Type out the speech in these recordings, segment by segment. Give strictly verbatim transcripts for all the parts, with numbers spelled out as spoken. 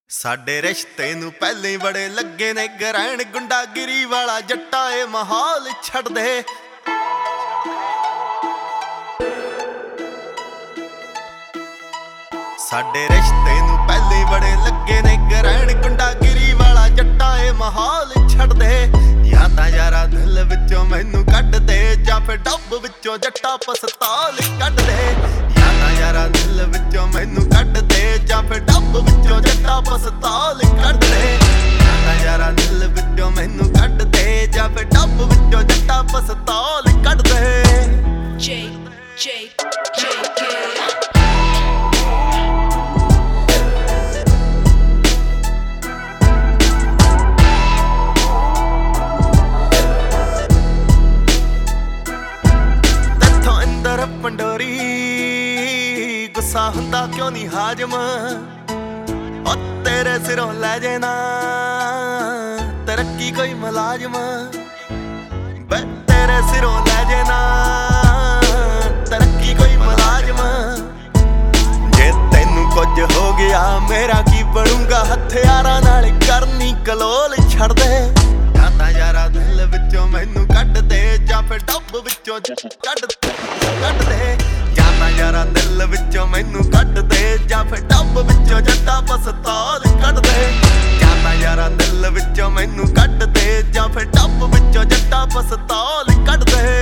ਸਾਡੇ ਰਿਸ਼ਤੇ ਨੂੰ ਪਹਿਲੇ ਬੜੇ ਲੱਗੇ ਨੇ ਗਰੈਣ, ਗੁੰਡਾਗਿਰੀ ਵਾਲਾ ਜੱਟਾ ਏ ਮਾਹੌਲ ਛੱਡ ਦੇ। ਸਾਡੇ ਰਿਸ਼ਤੇ ਨੂੰ ਪਹਿਲੇ ਬੜੇ ਲੱਗੇ ਨੇ ਗਰੈਣ, ਗੁੰਡਾਗਿਰੀ ਵਾਲਾ ਜੱਟਾ ਏ ਮਾਹੌਲ ਛੱਡ ਦੇ। ਜਾਂ ਤਾਂ ਯਾਰਾ ਦਿਲ ਵਿੱਚੋਂ ਮੈਨੂੰ ਕੱਢ ਦੇ, ਜਾਂ ਫਿਰ ਡੱਬ ਵਿੱਚੋਂ ਜੱਟਾ ਪਸਤਾਲ ਕੱਢ ਦੇ। ਜਾਂ ਤਾਂ ਯਾਰਾ ਦਿਲ ਵਿੱਚੋਂ ਮੈਨੂੰ ਕੱਢ ਦੇ, ਜਾਂ ਫਿਰ ਡੱਬ ਵਿੱਚੋਂ ਜੱਟਾ ਪਸਤਾਲ ਕੱਢ ਦੇ। ਜਾਂ ਤਾਂ ਯਾਰਾ ਦਿਲ ਵਿੱਚੋਂ ਮੈਨੂੰ ਕੱਢ ਦੇ, ਜਾਂ ਫਿਰ ਡੱਬ ਵਿੱਚੋਂ ਜੱਟਾ ਪਸਤਾਲ ਕੱਢ ਦੇ। J J J K Pandori ਗੁੱਸਾ ਹੁੰਦਾ ਕਿਉਂ ਨਹੀਂ ਹਾਜਮ, ਓ ਤੇਰੇ ਸਿਰੋਂ ਲੈ ਜੇ ਨਾ ਤਰੱਕੀ ਕੋਈ ਮੁਲਾਜ਼ਮ। ਬੇ ਤੇਰੇ ਸਿਰੋਂ ਲੈ ਜੇ ਨਾ ਤਰੱਕੀ ਕੋਈ ਮੁਲਾਜ਼ਮ। ਜੇ ਤੈਨੂੰ ਕੁਝ ਹੋ ਗਿਆ ਮੇਰਾ ਕੀ ਬਣੂਗਾ, ਹਥਿਆਰਾਂ ਨਾਲ ਕਰਨੀ ਕਲੋਲ ਛੱਡ ਦੇ। ਜਾਂ ਤਾਂ ਯਾਰਾ ਦਿਲ ਵਿੱਚੋਂ ਮੈਨੂੰ ਕੱਢ ਦੇ, ਜਾਂ ਫਿਰ ਡੱਬ ਵਿੱਚੋਂ ਕੱਢ ਕੱਢ ਦੇ। ਜਾਂ ਤਾਂ ਯਾਰਾ ਦਿਲ ਵਿੱਚੋਂ ਮੈਨੂੰ ਕੱਢ ਦੇ, ਜਾਂ ਫਿਰ ਡੱਬ ਵਿੱਚੋਂ ਜੱਟਾ ਪਸਤਾਲ ਕੱਢ ਦੇ। ਜਾਂ ਤਾਂ ਯਾਰਾ ਦਿਲ ਵਿੱਚੋਂ ਮੈਨੂੰ ਕੱਢ ਦੇ, ਜਾਂ ਫਿਰ ਡੱਬ ਵਿੱਚੋਂ ਜੱਟਾ ਪਸਤਾਲ ਕੱਢ ਦੇ।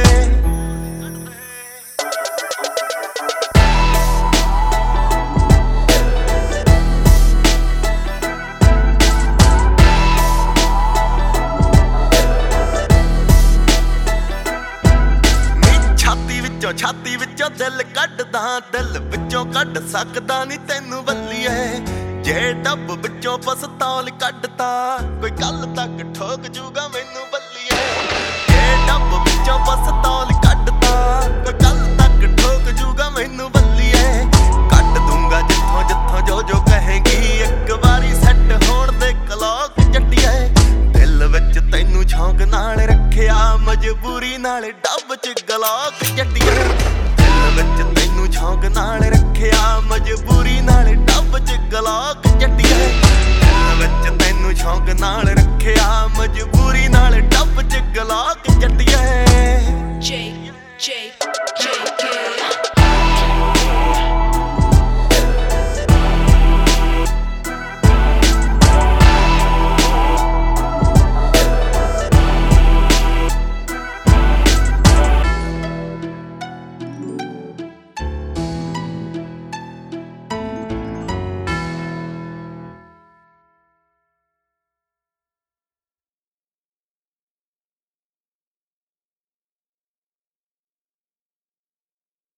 ਛਾਤੀ ਵਿੱਚੋਂ ਦਿਲ ਕੱਢਦਾ, ਦਿਲ ਵਿੱਚੋਂ ਕੱਢ ਸਕਦਾ ਨੀ ਤੈਨੂੰ ਬੱਲੀਏ। ਜੇ ਡੱਬ ਵਿੱਚੋਂ ਪਸਤੌਲ ਕੱਢਤਾ ਕੋਈ ਗੱਲ ਤੱਕ ਠੋਕ ਜੂਗਾ ਮੈਨੂੰ ਬੱਲੀਏ। ਜੇ ਡੱਬ ਵਿੱਚੋਂ ਪਸਤੌਲ